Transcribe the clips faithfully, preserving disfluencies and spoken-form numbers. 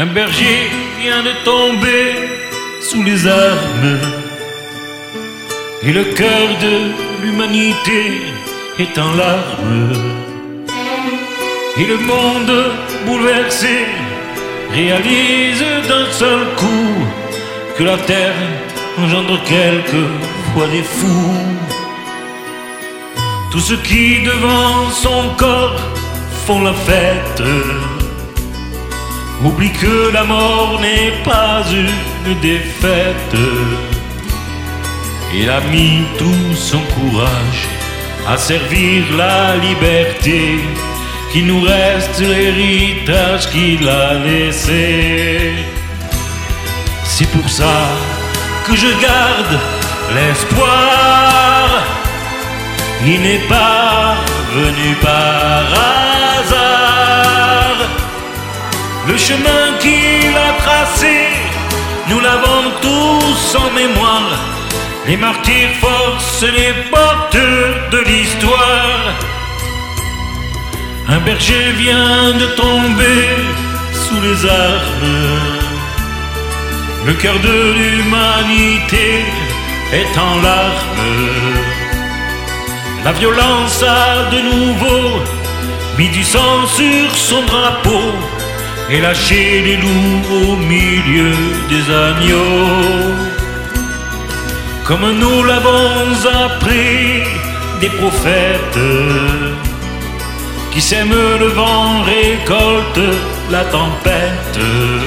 Un berger vient de tomber sous les armes, et le cœur de l'humanité est en larmes. Et le monde bouleversé réalise d'un seul coup que la terre engendre quelquefois des fous. Tous ceux qui devant son corps font la fête oublient que la mort n'est pas une défaite. Il a mis tout son courage à servir la liberté, qu'il nous reste l'héritage qu'il a laissé. C'est pour ça que je garde l'espoir. Il n'est pas venu par hasard. Le chemin qu'il a tracé, nous l'avons tous en mémoire. Les martyrs forcent les porteurs de l'histoire. Un berger vient de tomber sous les armes. Le cœur de l'humanité est en larmes. La violence a de nouveau mis du sang sur son drapeau et lâché les loups au milieu des agneaux. Comme nous l'avons appris des prophètes, qui sème le vent récolte la tempête.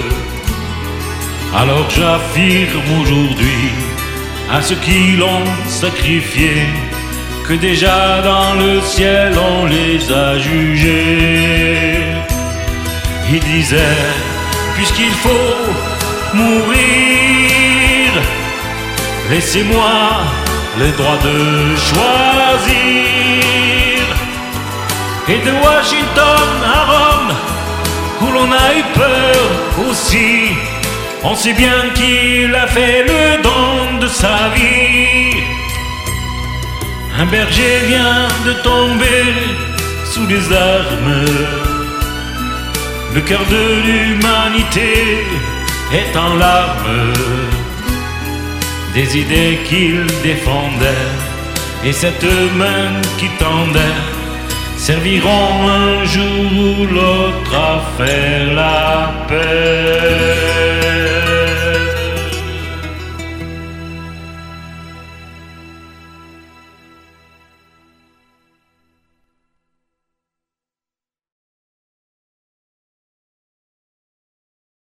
Alors j'affirme aujourd'hui à ceux qui l'ont sacrifié que déjà dans le ciel on les a jugés. Il disait, puisqu'il faut mourir, laissez-moi le droit de choisir. Et de Washington à Rome, où l'on a eu peur aussi, on sait bien qu'il a fait le don de sa vie. Un berger vient de tomber sous les armes. Le cœur de l'humanité est en larmes. Des idées qu'il défendait et cette main qui tendait serviront un jour ou l'autre à faire la paix.